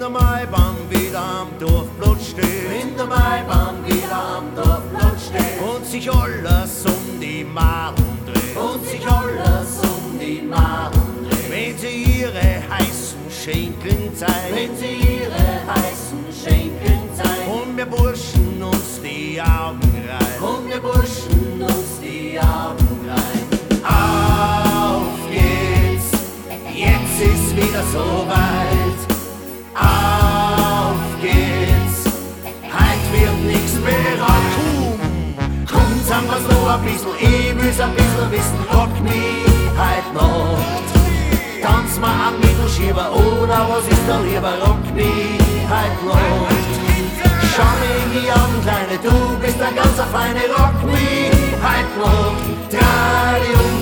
der Maibahn wieder am Dorfplatz steht, in der Maibahn wieder am Dorfplatz steht und sich alles um die Maren dreht, und sich alles um die Maren dreht. Wenn sie ihre heißen Schenkeln zeigen, wenn sie ihre heißen Schenkeln zeigen, und wir Burschen uns die Augen reiben, und wir Burschen uns die Augen reiben. Auf geht's, jetzt ist wieder so weit. Auf geht's, heut wird nix bereut. Komm, sagen wir's noch ein bisschen, ich will's ein bisschen wissen. Rock mich heut Nacht, tanz mal am Mittelschieber, oder was ist da lieber? Rock mich heut Nacht. Schau mich hier an, Kleine, du bist ein ganzer Feine. Rock mich heut Nacht, dreh dich um.